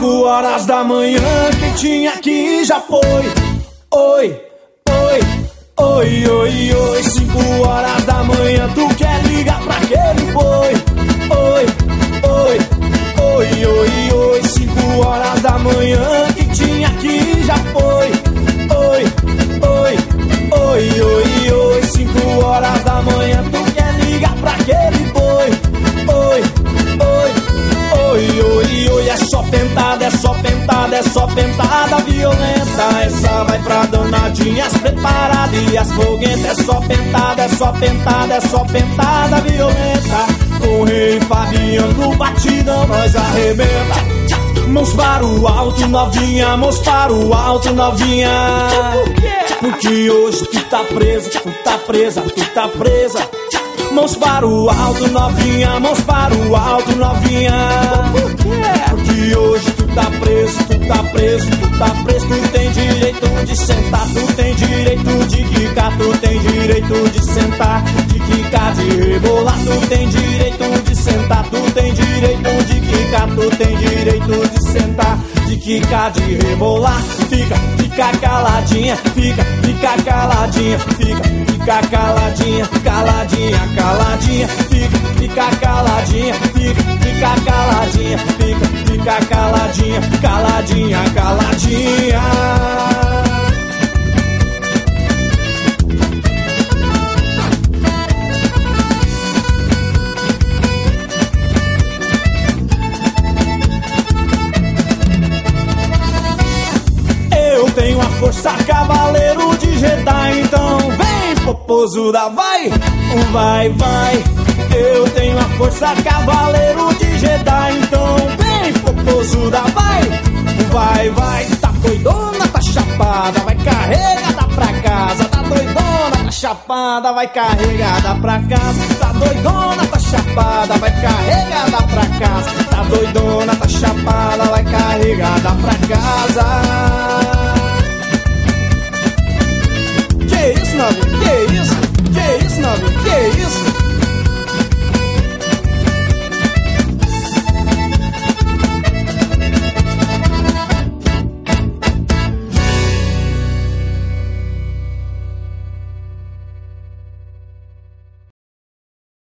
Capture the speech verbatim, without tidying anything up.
Cinco horas da manhã, quem tinha que já foi. Oi, oi, oi, oi, oi. Cinco horas da manhã, tu quer ligar pra aquele boi. Oi, oi, oi, oi, oi. Cinco horas da manhã, quem tinha que já foi. Oi, oi, oi, oi, oi. Cinco horas da manhã, tu quer ligar pra aquele boi. Oi, oi, oi, oi, oi. É só pentada, é só pentada, é só pentada violenta. Essa vai pra danadinhas preparadas e as foguetas. É só pentada, é só pentada, é só pentada violenta. Com o Rei Fabiano no batidão nós arrebenta. Mãos para o alto, novinha, mãos para o alto, novinha. Por quê? Porque hoje tu tá presa, tu tá presa, tu tá presa. Mãos para o alto, novinha, mãos para o alto, novinha. Por quê? Porque hoje tu tá preso, tu tá preso, tu tá preso. Tu tem direito de sentar, tu tem direito de quicar, tu tem direito de sentar, de quicar, de rebolar. Tu tem direito de sentar, tu tem direito de quicar, tu tem direito de sentar, de quicar, de rebolar. Fica, fica caladinha, fica, fica caladinha, fica, fica caladinha, caladinha, caladinha. Fica, fica caladinha, fica, fica caladinha, fica, fica caladinha, caladinha, caladinha. Tenho a força cavaleiro de Jedi, então vem, popozuda, vai, vai, vai. Eu tenho a força cavaleiro de Jedi, então vem, popozuda, vai, vai, vai. Tá doidona, tá chapada, vai carregada pra casa. Tá doidona, tá chapada, vai carregada pra casa. Tá doidona, tá chapada, vai carregada pra casa. Tá doidona, tá chapada, vai carregada pra casa. Que isso, novinho? Que isso? Que isso, novinho? Que isso?